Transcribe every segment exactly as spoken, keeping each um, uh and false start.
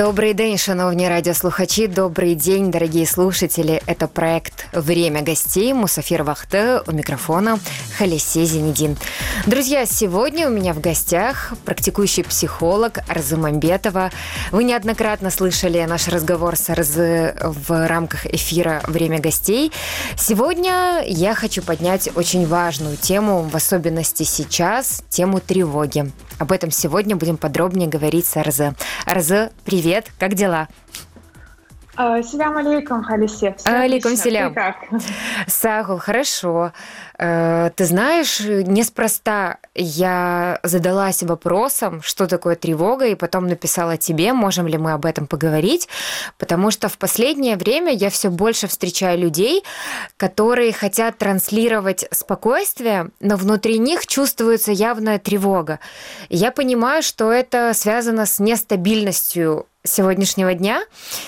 Добрий день, шановні радіослухачі, добрый день, дорогие слушатели. Это проект «Время гостей», Мусафир Вахты, у микрофона Халисе Зенедин. Друзья, сегодня у меня в гостях практикующий психолог Арзы Мамбетова. Вы неоднократно слышали наш разговор с Арзы в рамках эфира «Время гостей». Сегодня я хочу поднять очень важную тему, в особенности сейчас, тему тревоги. Об этом сегодня будем подробнее говорить с Арзы. Арзы, привет, как дела? Селям алейкум, Халисе. Алейкум селям. Сагул, хорошо. Ты знаешь, неспроста я задалась вопросом, что такое тревога, и потом написала тебе, можем ли мы об этом поговорить, потому что в последнее время я все больше встречаю людей, которые хотят транслировать спокойствие, но внутри них чувствуется явная тревога. И я понимаю, что это связано с нестабильностью сегодняшнего дня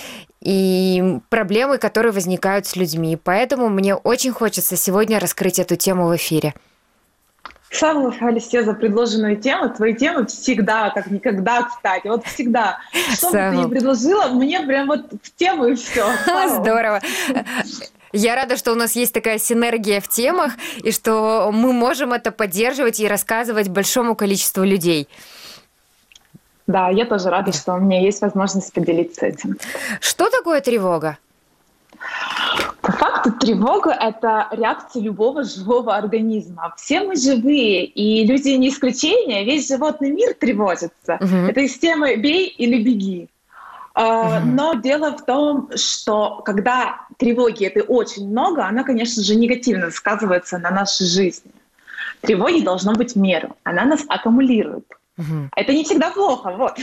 и проблемы, которые возникают с людьми. Поэтому мне очень хочется сегодня раскрыть эту тему в эфире. Слава Халисе за предложенную тему. Твои темы всегда, как никогда, кстати. Вот всегда. Что бы ты ни предложила, мне прям вот в тему и все. Здорово. Я рада, что у нас есть такая синергия в темах, и что мы можем это поддерживать и рассказывать большому количеству людей. Да, я тоже рада, что у меня есть возможность поделиться этим. Что такое тревога? По факту тревога — это реакция любого живого организма. Все мы живые, и люди не исключение. Весь животный мир тревожится. Uh-huh. Это из темы «бей или беги». Uh-huh. Но дело в том, что когда тревоги это очень много, она, конечно же, негативно сказывается на нашей жизни. Тревоги должно быть в меру. Она нас аккумулирует. Угу. Это не всегда плохо, вот.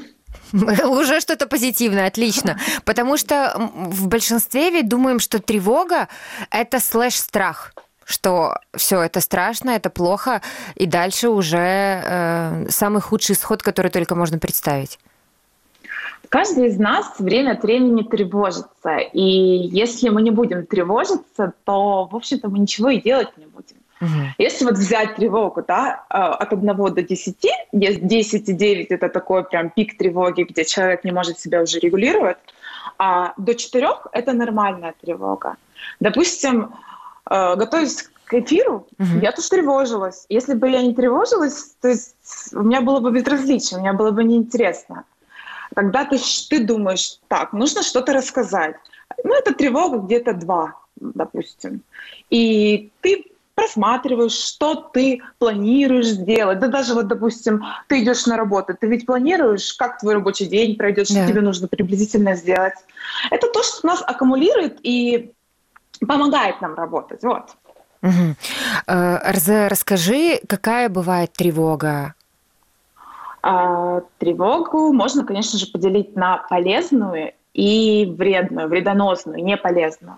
Уже что-то позитивное, отлично. Потому что в большинстве ведь думаем, что тревога – это слэш-страх, что все это страшно, это плохо, и дальше уже э, самый худший исход, который только можно представить. Каждый из нас время от времени тревожится, и если мы не будем тревожиться, то, в общем-то, мы ничего и делать не будем. Если вот взять тревогу, да, от одного до десяти, десять и девять — это такой прям пик тревоги, где человек не может себя уже регулировать, а до четырех — это нормальная тревога. Допустим, готовясь к эфиру, uh-huh. я тоже тревожилась. Если бы я не тревожилась, то есть у меня было бы безразличие, у меня было бы неинтересно. Когда ты, ты думаешь, так, нужно что-то рассказать, ну, это тревога где-то два, допустим, и ты просматриваешь, что ты планируешь сделать. Да даже вот, допустим, ты идешь на работу, ты ведь планируешь, как твой рабочий день пройдет, что да. тебе нужно приблизительно сделать. Это то, что нас аккумулирует и помогает нам работать. Вот. Угу. Арза, расскажи, какая бывает тревога? А, тревогу можно, конечно же, поделить на полезную и вредную, вредоносную, неполезную.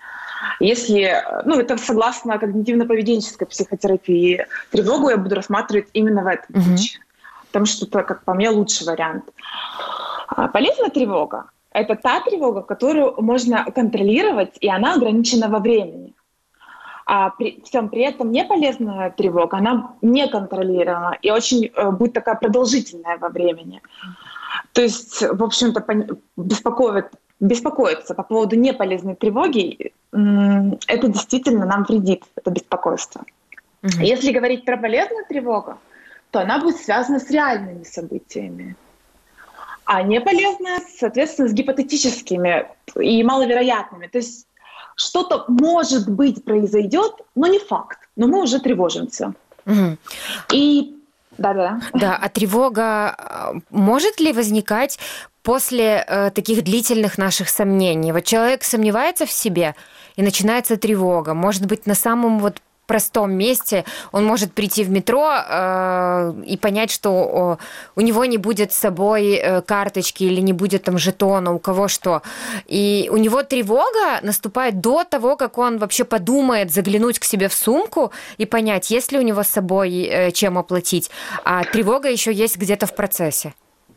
Если, ну, это согласно когнитивно-поведенческой психотерапии, тревогу я буду рассматривать именно в этом uh-huh. случае, потому что это, как по мне, лучший вариант. А полезная тревога — это та тревога, которую можно контролировать, и она ограничена во времени. А при всем при этом неполезная тревога, она не контролируема и очень э, будет такая продолжительная во времени. То есть, в общем-то, беспокоит Беспокоиться по поводу неполезной тревоги, это действительно нам вредит, это беспокойство. Угу. Если говорить про полезную тревогу, то она будет связана с реальными событиями. А неполезная, соответственно, с гипотетическими и маловероятными. То есть что-то, может быть, произойдет, но не факт. Но мы уже тревожимся. Угу. И да-да. Да, а тревога может ли возникать после э, таких длительных наших сомнений? Вот человек сомневается в себе, и начинается тревога. Может быть, на самом вот простом месте он может прийти в метро э, и понять, что о, у него не будет с собой э, карточки или не будет там жетона, у кого что. И у него тревога наступает до того, как он вообще подумает заглянуть к себе в сумку и понять, есть ли у него с собой э, чем оплатить. А тревога еще есть где-то в процессе.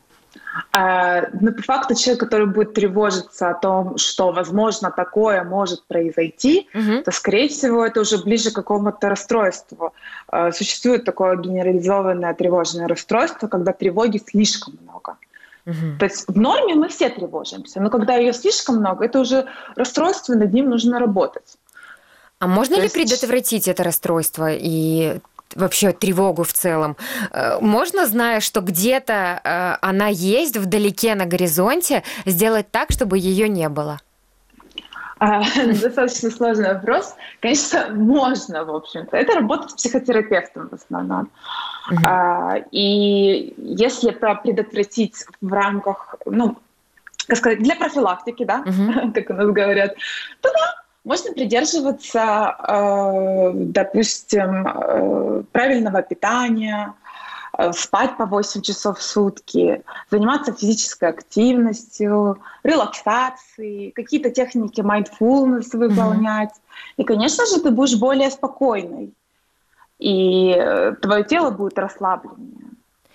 Но по факту человек, который будет тревожиться о том, что, возможно, такое может произойти, угу. то, скорее всего, это уже ближе к какому-то расстройству. Существует такое генерализованное тревожное расстройство, когда тревоги слишком много. Мгм. То есть в норме мы все тревожимся, но когда ее слишком много, это уже расстройство, и над ним нужно работать. А можно То ли есть предотвратить это расстройство и вообще тревогу в целом? Э, Можно, зная, что где-то э, она есть вдалеке на горизонте, сделать так, чтобы ее не было? а, достаточно сложный вопрос. Конечно, можно, в общем-то. Это работа с психотерапевтом в основном. Мгм. А, И если это предотвратить в рамках, ну, как сказать, для профилактики, да, Мгм. как у нас говорят, то да, можно придерживаться, э, допустим, э, правильного питания, э, спать по восемь часов в сутки, заниматься физической активностью, релаксацией, какие-то техники mindfulness Мгм. выполнять. И, конечно же, ты будешь более спокойной, и э, твое тело будет расслабленнее.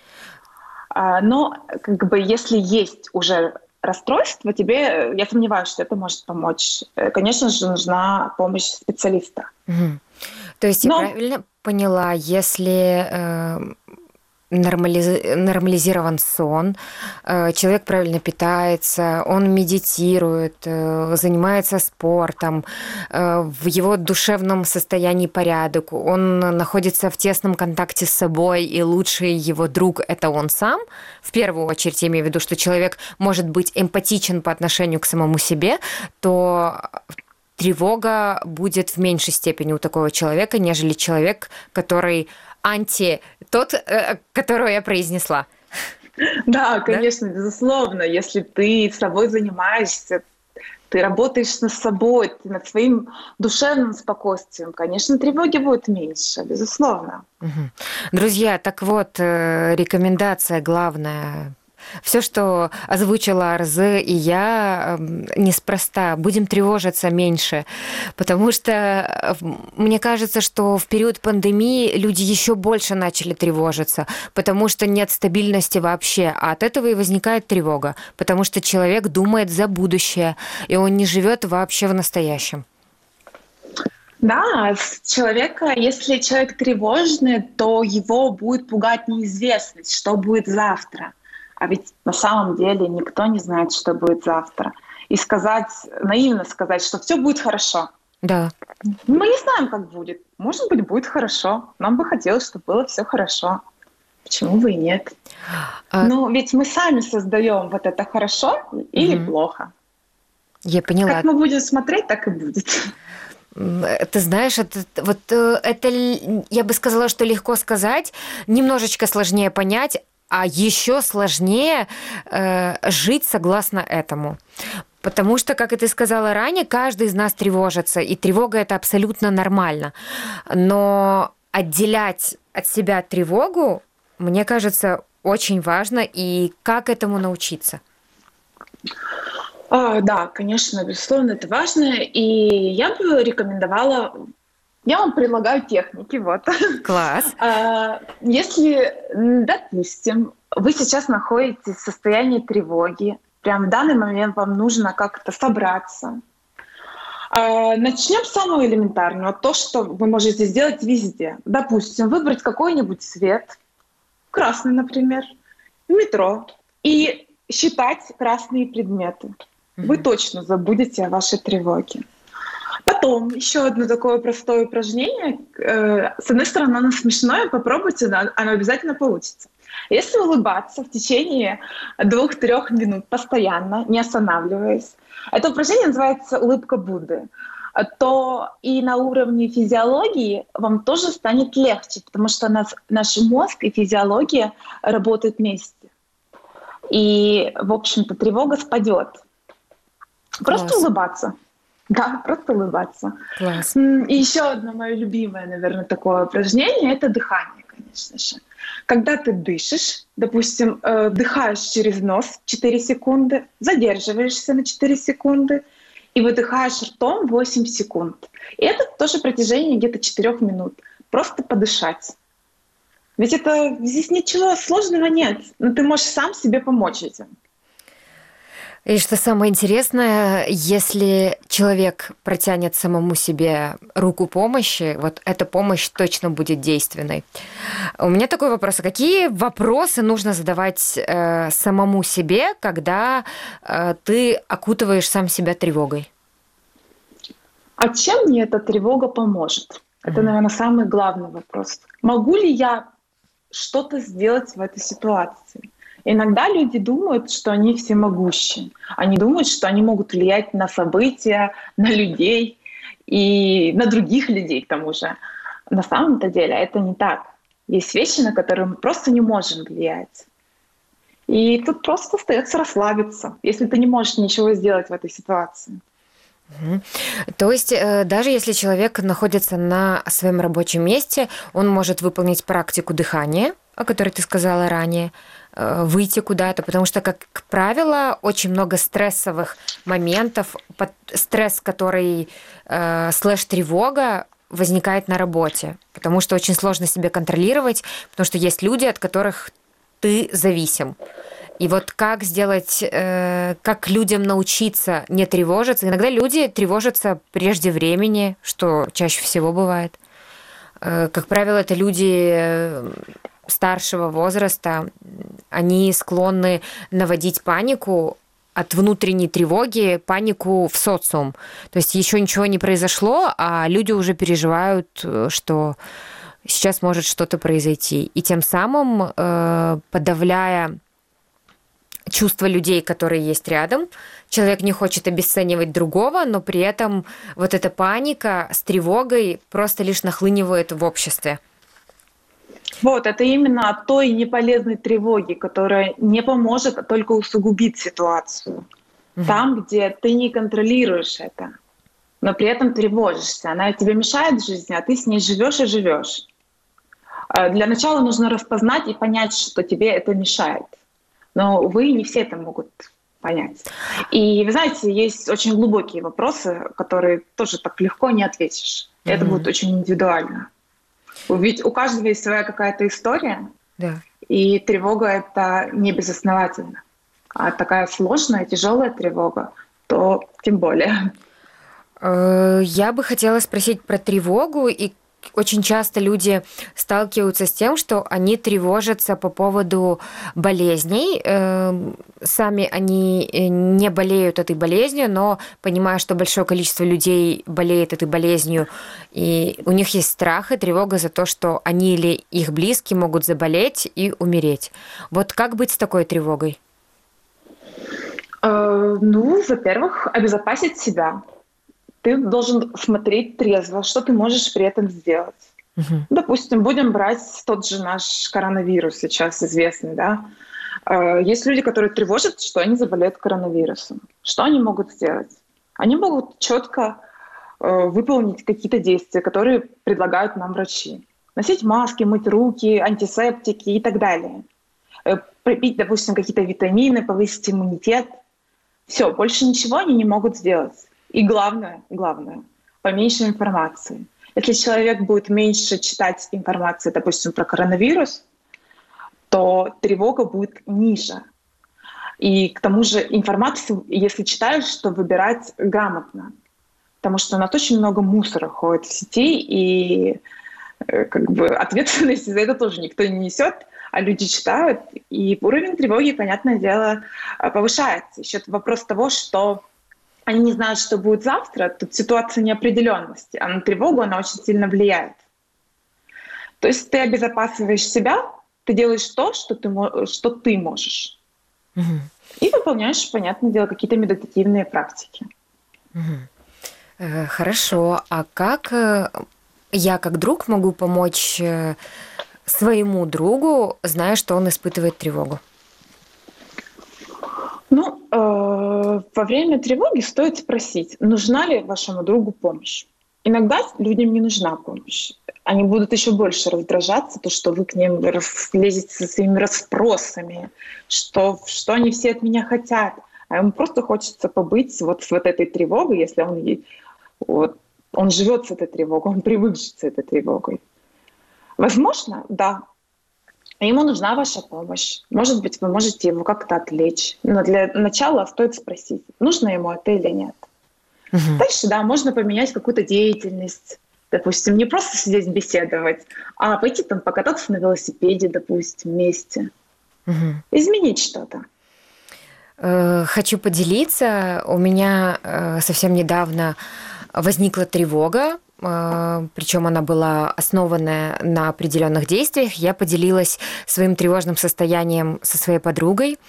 А, Но как бы если есть уже расстройство, тебе, э, я сомневаюсь, что это может помочь. Э, Конечно же, нужна помощь специалиста. Мгм. То есть я Но правильно поняла, если э, нормализ- нормализирован сон, э, человек правильно питается, он медитирует, э, занимается спортом, э, в его душевном состоянии порядок, он находится в тесном контакте с собой, и лучший его друг– это он сам, в первую очередь я имею в виду, что человек может быть эмпатичен по отношению к самому себе, то тревога будет в меньшей степени у такого человека, нежели человек, который анти тот, э, которого я произнесла. да, Да? конечно, безусловно, если ты собой занимаешься, ты работаешь над собой, ты над своим душевным спокойствием, конечно, тревоги будет меньше, безусловно. Мгм. Друзья, так вот, э, рекомендация главная. Все, что озвучила Арзы и я, эм, неспроста. Будем тревожиться меньше, потому что э, в- мне кажется, что в период пандемии люди еще больше начали тревожиться, потому что нет стабильности вообще, а от этого и возникает тревога, потому что человек думает за будущее, и он не живет вообще в настоящем. Да, с человека, если человек тревожный, то его будет пугать неизвестность, что будет завтра. А ведь на самом деле никто не знает, что будет завтра. И сказать, наивно сказать, что все будет хорошо. Да. Мы не знаем, как будет. Может быть, будет хорошо. Нам бы хотелось, чтобы было все хорошо. Почему бы и нет? А, Но ведь мы сами создаем вот это хорошо или мгм. плохо. Я Как поняла. мы будем смотреть, так и будет. М, э, Ты знаешь, это, вот э, это, л- я бы сказала, что легко сказать, немножечко сложнее понять, а еще сложнее э, жить согласно этому. Потому что, как и ты сказала ранее, каждый из нас тревожится, и тревога это абсолютно нормально. Но отделять от себя тревогу, мне кажется, очень важно, и как этому научиться? А, да, конечно, безусловно, это важно. И я бы рекомендовала, я вам предлагаю техники, вот. Класс. А, Если, м, допустим, вы сейчас находитесь в состоянии тревоги, прям в данный момент вам нужно как-то собраться. А, Начнем с самого элементарного, то, что вы можете сделать везде. Допустим, выбрать какой-нибудь цвет, красный, например, в метро, и считать красные предметы. Вы Мгм. точно забудете о вашей тревоге. Потом еще одно такое простое упражнение. Э, С одной стороны, оно смешное, попробуйте, да, оно обязательно получится. Если улыбаться в течение двух-трех минут постоянно, не останавливаясь, это упражнение называется «Улыбка Будды», то и на уровне физиологии вам тоже станет легче, потому что нас, наш мозг и физиология работают вместе. И, в общем-то, тревога спадет. Просто Класс. улыбаться. Да, просто улыбаться. Класс. М, И еще одно мое любимое, наверное, такое упражнение– это дыхание, конечно же. Когда ты дышишь, допустим, э, вдыхаешь через нос четыре секунды, задерживаешься на четыре секунды и выдыхаешь ртом восемь секунд. И это тоже протяжение где-то четырех минут. Просто подышать. Ведь это здесь ничего сложного нет, но ты можешь сам себе помочь этим. И что самое интересное, если человек протянет самому себе руку помощи, вот эта помощь точно будет действенной. У меня такой вопрос. А какие вопросы нужно задавать э, самому себе, когда э, ты окутываешь сам себя тревогой? А чем мне эта тревога поможет? Это, наверное, самый главный вопрос. Могу ли я что-то сделать в этой ситуации? Иногда люди думают, что они всемогущи. Они думают, что они могут влиять на события, на людей и на других людей к тому же. На самом-то деле это не так. Есть вещи, на которые мы просто не можем влиять. И тут просто остается расслабиться, если ты не можешь ничего сделать в этой ситуации. Мгм. То есть э, даже если человек находится на своем рабочем месте, он может выполнить практику дыхания, о которой ты сказала ранее, э, выйти куда-то, потому что, как правило, очень много стрессовых моментов, под- стресс, который э, слэш-тревога, возникает на работе, потому что очень сложно себя контролировать, потому что есть люди, от которых ты зависим. И вот как сделать, э, как людям научиться не тревожиться. Иногда люди тревожатся прежде времени, что чаще всего бывает. Э, как правило, это люди э, старшего возраста. Они склонны наводить панику от внутренней тревоги, панику в социум. То есть еще ничего не произошло, а люди уже переживают, э, что сейчас может что-то произойти. И тем самым, э, подавляя чувства людей, которые есть рядом. Человек не хочет обесценивать другого, но при этом вот эта паника с тревогой просто лишь нахлынивает в обществе. Вот, это именно от той неполезной тревоги, которая не поможет, а только усугубит ситуацию. Мгм. Там, где ты не контролируешь это, но при этом тревожишься. Она тебе мешает в жизни, а ты с ней живешь и живешь. А Для начала нужно распознать и понять, что тебе это мешает. Но, увы, не все это могут понять. И вы знаете, есть очень глубокие вопросы, которые тоже так легко не ответишь. Это будет Мгм. очень индивидуально. Ведь у каждого есть своя какая-то история, Да. и тревога — это не безосновательно. А такая сложная, тяжелая тревога, то тем более. Э, Я бы хотела спросить про тревогу, и очень часто люди сталкиваются с тем, что они тревожатся по поводу болезней. Эм, Сами они э, не болеют этой болезнью, но понимая, что большое количество людей болеет этой болезнью, и у них есть страх и тревога за то, что они или их близкие могут заболеть и умереть. Вот как быть с такой тревогой? Э, Ну, во-первых, обезопасить себя. Ты должен смотреть трезво, что ты можешь при этом сделать. Мгм. Допустим, будем брать тот же наш коронавирус сейчас известный, да. Э, Есть люди, которые тревожат, что они заболеют коронавирусом. Что они могут сделать? Они могут четко выполнить какие-то действия, которые предлагают нам врачи. Носить маски, мыть руки, антисептики и так далее. Э, Пропить, допустим, какие-то витамины, повысить иммунитет. Все, больше ничего они не могут сделать. И главное, главное, поменьше информации. Если человек будет меньше читать информации, допустим, про коронавирус, то тревога будет ниже. И к тому же информацию, если читаешь, то выбирать грамотно. Потому что у нас очень много мусора ходит в сети, и э, как бы ответственности за это тоже никто не несет, а люди читают, и уровень тревоги, понятное дело, э, повышается. Еще вопрос того, что они не знают, что будет завтра, тут ситуация неопределенности, а на тревогу она очень сильно влияет. То есть ты обезопасиваешь себя, ты делаешь то, что ты, мо- что ты можешь, Мгм. и выполняешь, понятное дело, какие-то медитативные практики. Мгм. Э, Хорошо. А как э, я, как друг, могу помочь э, своему другу, зная, что он испытывает тревогу? Ну, э, во время тревоги стоит спросить, нужна ли вашему другу помощь. Иногда людям не нужна помощь. Они будут еще больше раздражаться, то, что вы к ним рас- лезете со своими расспросами, что, что они все от меня хотят. А ему просто хочется побыть вот с вот этой тревогой, если он, ей- вот, он живет с этой тревогой, он привык жить с этой тревогой. Возможно, да, ему нужна ваша помощь. Может быть, вы можете его как-то отвлечь. Но для начала стоит спросить, нужно ему это или нет. Угу. Дальше, да, можно поменять какую-то деятельность. Допустим, не просто сидеть беседовать, а пойти там покататься на велосипеде, допустим, вместе. Угу. Изменить что-то. Хочу поделиться. У меня совсем недавно возникла тревога, причем она была основанная на определенных действиях. Я поделилась своим тревожным состоянием со своей подругой.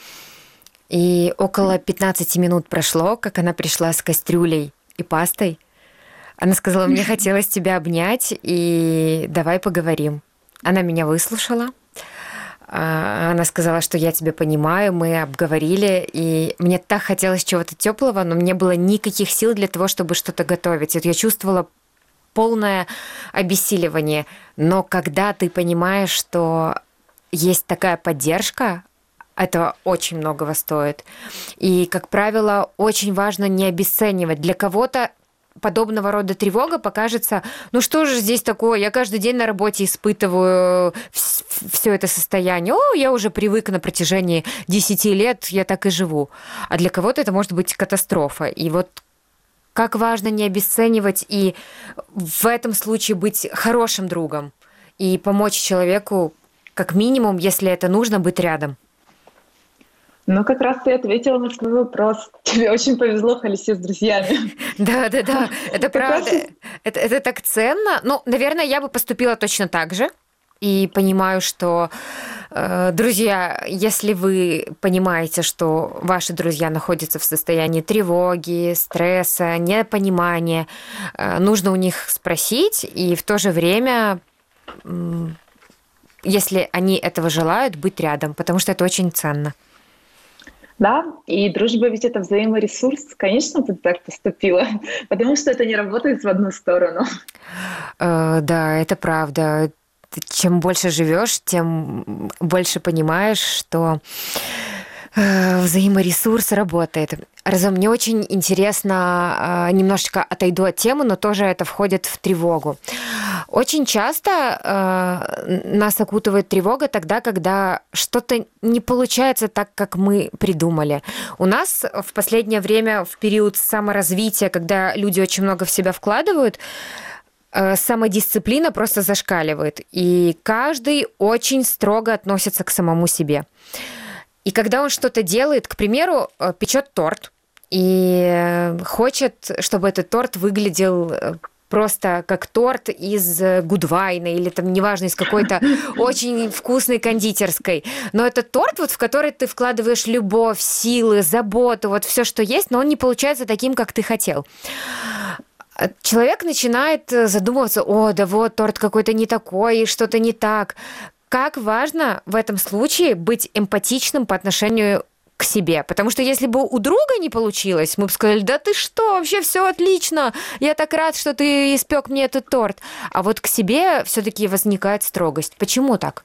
И около пятнадцать минут прошло, как она пришла с кастрюлей и пастой. Она сказала, мне хотелось тебя обнять, и давай поговорим. Она меня выслушала. Она сказала, что я тебя понимаю, мы обговорили, и мне так хотелось чего-то теплого, но мне было никаких сил для того, чтобы что-то готовить. Вот я чувствовала полное обессиливание. Но когда ты понимаешь, что есть такая поддержка, это очень многого стоит. И, как правило, очень важно не обесценивать. Для кого-то подобного рода тревога покажется, ну что же здесь такое, я каждый день на работе испытываю все это состояние, о, я уже привык на протяжении десяти лет, я так и живу. А для кого-то это может быть катастрофа. И вот как важно не обесценивать и в этом случае быть хорошим другом и помочь человеку, как минимум, если это нужно, быть рядом. Ну, как раз ты ответила на свой вопрос. Тебе очень повезло, Халисе, с друзьями. Да, да, да, это правда. Это, это так ценно. Ну, наверное, я бы поступила точно так же. И понимаю, что, э, друзья, если вы понимаете, что ваши друзья находятся в состоянии тревоги, стресса, непонимания, э, нужно у них спросить, и в то же время, э, если они этого желают, быть рядом, потому что это очень ценно. Да, и дружба ведь это взаиморесурс. Конечно, ты так поступила, потому что это не работает в одну сторону. Э, да, это правда. Чем больше живешь, тем больше понимаешь, что э, взаиморесурс работает. Разум, мне очень интересно, э, немножечко отойду от темы, но тоже это входит в тревогу. Очень часто э, нас окутывает тревога тогда, когда что-то не получается так, как мы придумали. У нас в последнее время, в период саморазвития, когда люди очень много в себя вкладывают, э, самодисциплина просто зашкаливает, и каждый очень строго относится к самому себе. И когда он что-то делает, к примеру, печет торт, и хочет, чтобы этот торт выглядел просто как торт из Гудвайна или там, неважно, из какой-то очень вкусной кондитерской. Но это торт, вот, в который ты вкладываешь любовь, силы, заботу, вот все, что есть, но он не получается таким, как ты хотел. Человек начинает задумываться, о, да вот, торт какой-то не такой, что-то не так. Как важно в этом случае быть эмпатичным по отношению к себе. Потому что если бы у друга не получилось, мы бы сказали, да ты что, вообще все отлично, я так рад, что ты испек мне этот торт. А вот к себе все-таки возникает строгость. Почему так?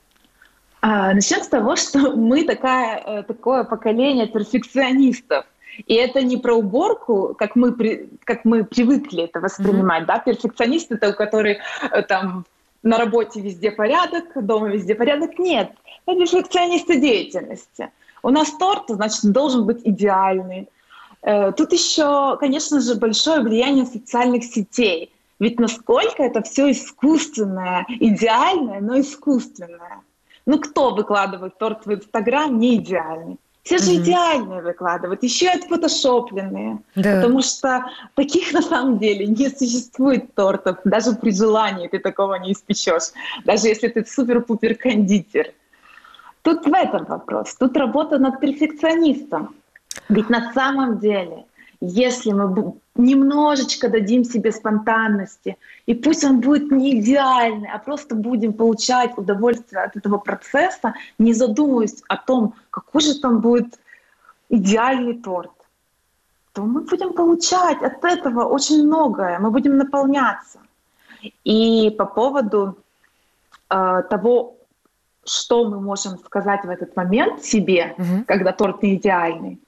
А, начнем с того, что мы такая, такое поколение перфекционистов. И это не про уборку, как мы, как мы привыкли это воспринимать. Mm-hmm. Да? Перфекционисты, это у которых там на работе везде порядок, дома везде порядок. Нет, это перфекционисты деятельности. У нас торт, значит, должен быть идеальный. Тут еще, конечно же, большое влияние социальных сетей. Ведь насколько это все искусственное, идеальное, но искусственное. Ну кто выкладывает торт в Инстаграм не идеальный? Все же mm-hmm. идеальные выкладывают, еще и отфотошопленные. Да. Потому что таких на самом деле не существует тортов. Даже при желании ты такого не испечешь. Даже если ты супер-пупер кондитер. Тут в этом вопрос. Тут работа над перфекционистом. Ведь на самом деле, если мы немножечко дадим себе спонтанности, и пусть он будет не идеальный, а просто будем получать удовольствие от этого процесса, не задумываясь о том, какой же там будет идеальный торт, то мы будем получать от этого очень многое, мы будем наполняться. И по поводу э, того, что мы можем сказать в этот момент себе, угу. когда торт не идеальный.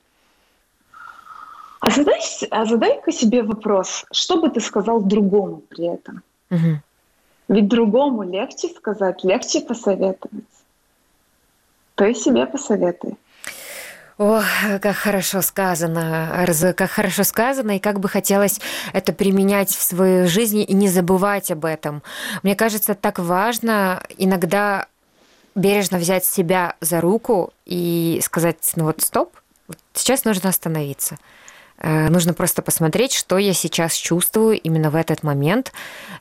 А задай, а задай-ка себе вопрос, что бы ты сказал другому при этом? Угу. Ведь другому легче сказать, легче посоветовать. То и себе посоветуй. Ох, как хорошо сказано, как хорошо сказано, и как бы хотелось это применять в своей жизни и не забывать об этом. Мне кажется, так важно иногда бережно взять себя за руку и сказать, ну вот стоп, сейчас нужно остановиться. Нужно просто посмотреть, что я сейчас чувствую именно в этот момент,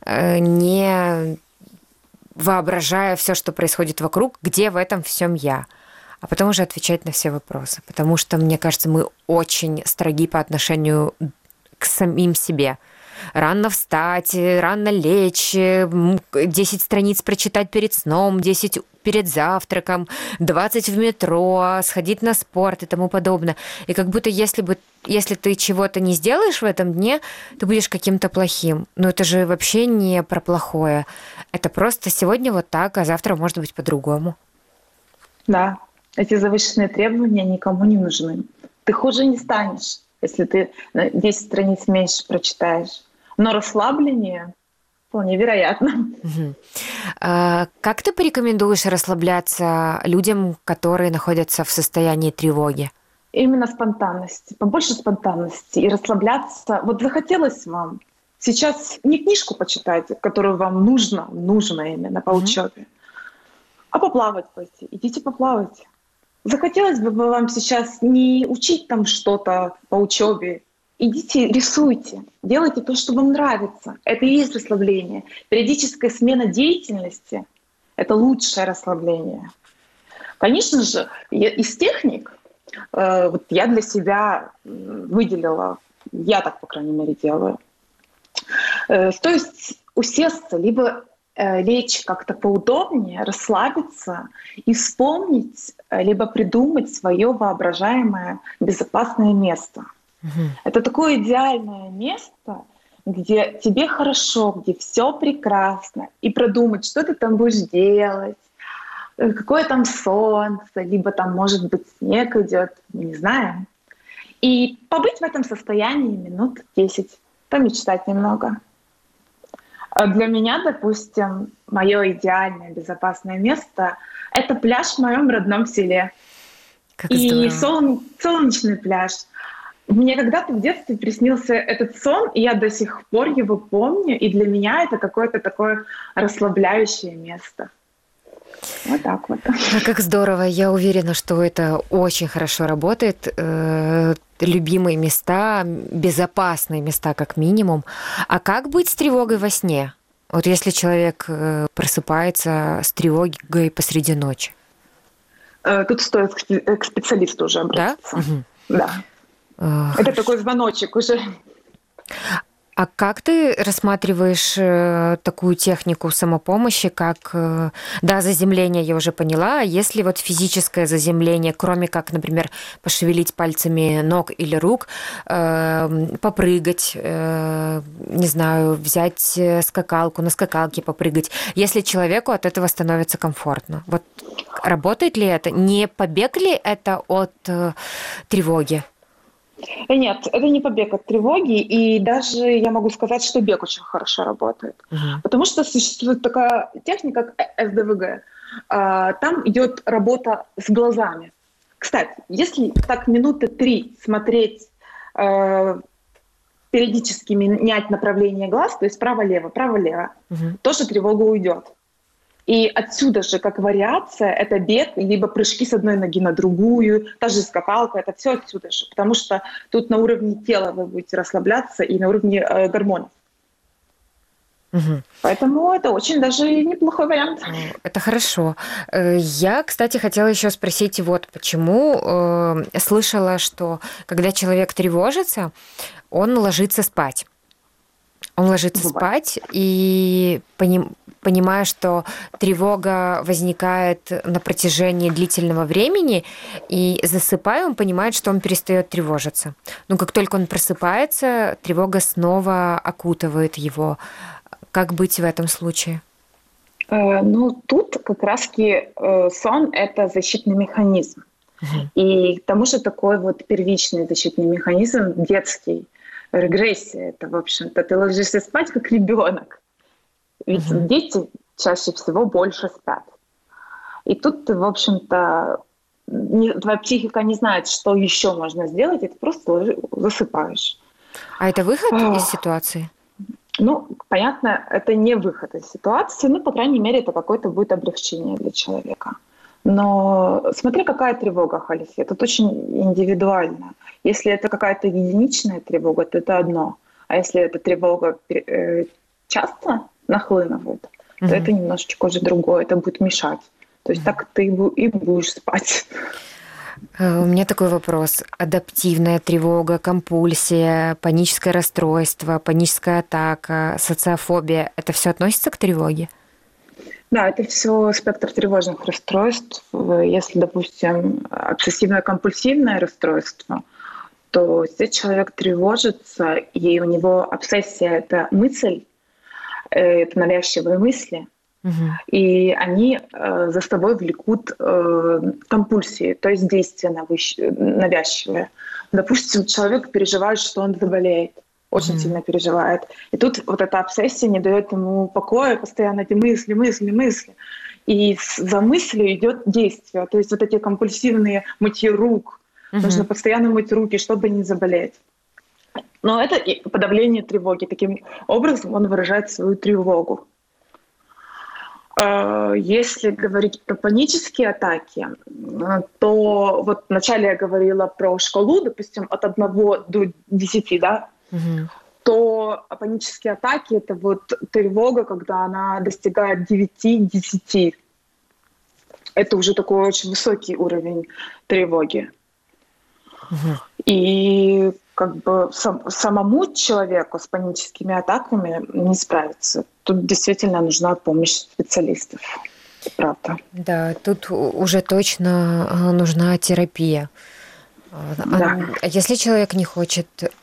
не воображая все, что происходит вокруг, где в этом всем я. А потом уже отвечать на все вопросы. Потому что, мне кажется, мы очень строги по отношению к самим себе. Рано встать, рано лечь, десять страниц прочитать перед сном, десять перед завтраком, двадцать в метро, сходить на спорт и тому подобное. И как будто если бы, если ты чего-то не сделаешь в этом дне, ты будешь каким-то плохим. Но это же вообще не про плохое. Это просто сегодня вот так, а завтра может быть по-другому. Да. Эти завышенные требования никому не нужны. Ты хуже не станешь, если ты десять страниц меньше прочитаешь. Но расслабление вполне вероятно. Угу. А как ты порекомендуешь расслабляться людям, которые находятся в состоянии тревоги? Именно спонтанности, побольше спонтанности и расслабляться. Вот захотелось вам сейчас не книжку почитайте, которую вам нужно, нужно именно по учебе, угу. а поплавать пойти. Идите поплавайте. Захотелось бы вам сейчас не учить там что-то по учебе. Идите, рисуйте, делайте то, что вам нравится. Это и есть расслабление. Периодическая смена деятельности — это лучшее расслабление. Конечно же, из техник э, вот я для себя выделила, я так, по крайней мере, делаю. Э, то есть усесться, либо лечь как-то поудобнее, расслабиться и вспомнить, либо придумать свое воображаемое безопасное место. Угу. Это такое идеальное место, где тебе хорошо, где все прекрасно, и продумать, что ты там будешь делать, какое там солнце, либо там, может быть, снег идет, мы не знаем. И побыть в этом состоянии минут десять, помечтать немного. Для меня, допустим, мое идеальное безопасное место — это пляж в моем родном селе. Как и солн... солнечный пляж. Мне когда-то в детстве приснился этот сон, и я до сих пор его помню, и для меня это какое-то такое расслабляющее место. Вот так вот. А как здорово. Я уверена, что это очень хорошо работает. Любимые места, безопасные места как минимум. А как быть с тревогой во сне? Вот если человек просыпается с тревогой посреди ночи. Тут стоит к специалисту уже обратиться. Да? Угу. Да. А, это такой звоночек уже. А как ты рассматриваешь э, такую технику самопомощи, как, э, да, заземление, я уже поняла, а если вот физическое заземление, кроме как, например, пошевелить пальцами ног или рук, э, попрыгать, э, не знаю, взять скакалку, на скакалке попрыгать, если человеку от этого становится комфортно. Вот работает ли это? Не побег ли это от э, тревоги? Нет, это не побег от тревоги, и даже я могу сказать, что бег очень хорошо работает, uh-huh. потому что существует такая техника, как эс дэ вэ гэ. Там идет работа с глазами. Кстати, если так минуты три смотреть, периодически менять направление глаз, то есть право-лево, право-лево, uh-huh. тоже тревога уйдет. И отсюда же, как вариация, это бег, либо прыжки с одной ноги на другую, та же скакалка, это все отсюда же. Потому что тут на уровне тела вы будете расслабляться и на уровне э, гормонов. Угу. Поэтому это очень даже неплохой вариант. Это хорошо. Я, кстати, хотела еще спросить, вот почему. Слышала, что когда человек тревожится, он ложится спать. Он ложится Бывает. спать и поним, понимая, что тревога возникает на протяжении длительного времени, и засыпая, он понимает, что он перестает тревожиться. Но как только он просыпается, тревога снова окутывает его. Как быть в этом случае? Э, ну, тут как раз-таки э, сон — это защитный механизм. Угу. И к тому же такой вот первичный защитный механизм, детский, регрессия. Это, в общем-то, ты ложишься спать как ребенок. Ведь угу. дети чаще всего больше спят. И тут ты, в общем-то, не, твоя психика не знает, что еще можно сделать, и ты просто ложи, засыпаешь. А это выход а, из ситуации? Ну, понятно, это не выход из ситуации, ну, по крайней мере, это какое-то будет облегчение для человека. Но смотри, какая тревога, Халисе, это очень индивидуально. Если это какая-то единичная тревога, то это одно. А если эта тревога э, часто нахлынывает, mm-hmm. то это немножечко уже другое, это будет мешать. То есть mm-hmm. так ты и будешь спать. У меня такой вопрос. Адаптивная тревога, компульсия, паническое расстройство, паническая атака, социофобия – это все относится к тревоге? Да, это все спектр тревожных расстройств. Если, допустим, обсессивно-компульсивное расстройство, то здесь человек тревожится, и у него обсессия – это мысль, это навязчивые мысли, угу. и они э, за собой влекут э, компульсии, то есть действия навязчивые. Допустим, человек переживает, что он заболеет, очень угу. сильно переживает. И тут вот эта обсессия не дает ему покоя, постоянно эти мысли, мысли, мысли. И за мыслью идет действие, то есть вот эти компульсивные мытье рук. Угу. Нужно постоянно мыть руки, чтобы не заболеть. Но это и подавление тревоги. Таким образом он выражает свою тревогу. Если говорить про панические атаки, то вот вначале я говорила про шкалу, допустим, от одного до десяти, да, угу. то панические атаки — это вот тревога, когда она достигает девяти-десяти. Это уже такой очень высокий уровень тревоги. Угу. И как бы сам, самому человеку с паническими атаками не справиться. Тут действительно нужна помощь специалистов. Правда. Да, тут уже точно нужна терапия. Да. А если человек не хочет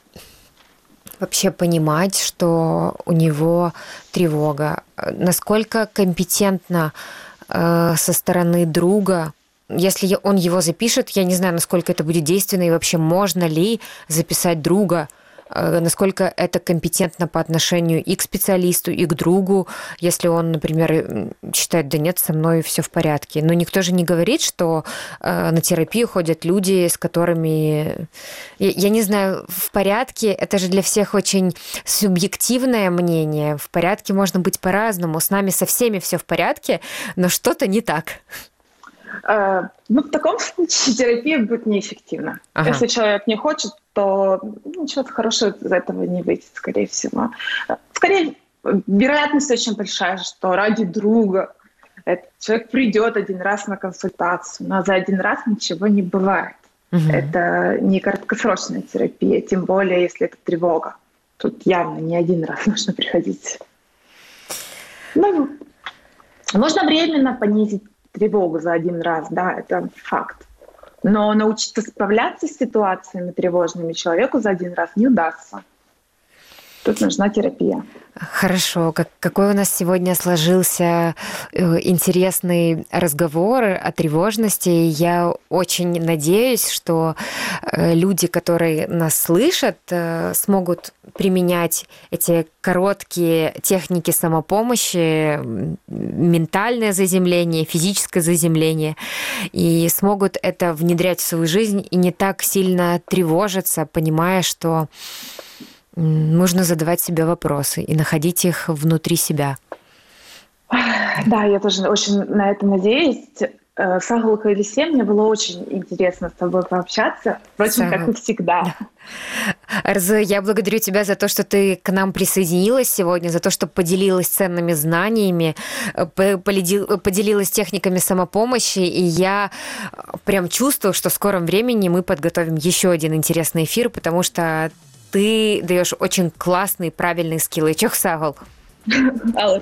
вообще понимать, что у него тревога, насколько компетентно э, со стороны друга, если он его запишет, я не знаю, насколько это будет действенно и вообще можно ли записать друга, насколько это компетентно по отношению и к специалисту, и к другу, если он, например, считает, да нет, со мной все в порядке. Но никто же не говорит, что на терапию ходят люди, с которыми, я не знаю, в порядке, это же для всех очень субъективное мнение. В порядке можно быть по-разному. С нами со всеми все в порядке, но что-то не так. Ну, в таком случае терапия будет неэффективна. Ага. Если человек не хочет, то ничего хорошего из этого не выйдет, скорее всего. Скорее, вероятность очень большая, что ради друга этот человек придет один раз на консультацию, но за один раз ничего не бывает. Угу. Это не краткосрочная терапия, тем более, если это тревога. Тут явно не один раз нужно приходить. Ну, можно временно понизить тревогу за один раз, да, это факт. Но научиться справляться с ситуациями тревожными человеку за один раз не удастся. Тут нужна терапия. Хорошо. Как, какой у нас сегодня сложился интересный разговор о тревожности. Я очень надеюсь, что люди, которые нас слышат, смогут применять эти короткие техники самопомощи, ментальное заземление, физическое заземление, и смогут это внедрять в свою жизнь и не так сильно тревожиться, понимая, что нужно задавать себе вопросы и находить их внутри себя. Да, я тоже очень на это надеюсь. Сагул Халисе, мне было очень интересно с тобой пообщаться, впрочем, как и всегда. Арзу, я благодарю тебя за то, что ты к нам присоединилась сегодня, за то, что поделилась ценными знаниями, поделилась техниками самопомощи, и я прям чувствую, что в скором времени мы подготовим еще один интересный эфир, потому что ты даешь очень классные, правильные скиллы. Чох Сагул.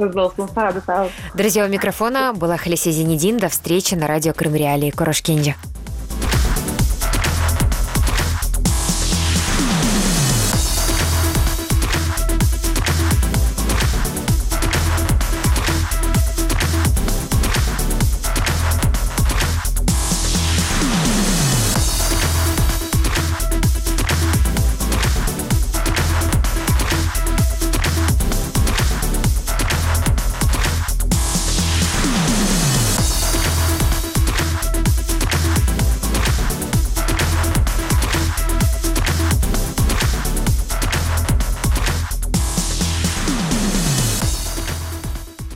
Друзья, у микрофона была Халисе Зенедин. До встречи на радио Крым Реалии. Корошкинджи.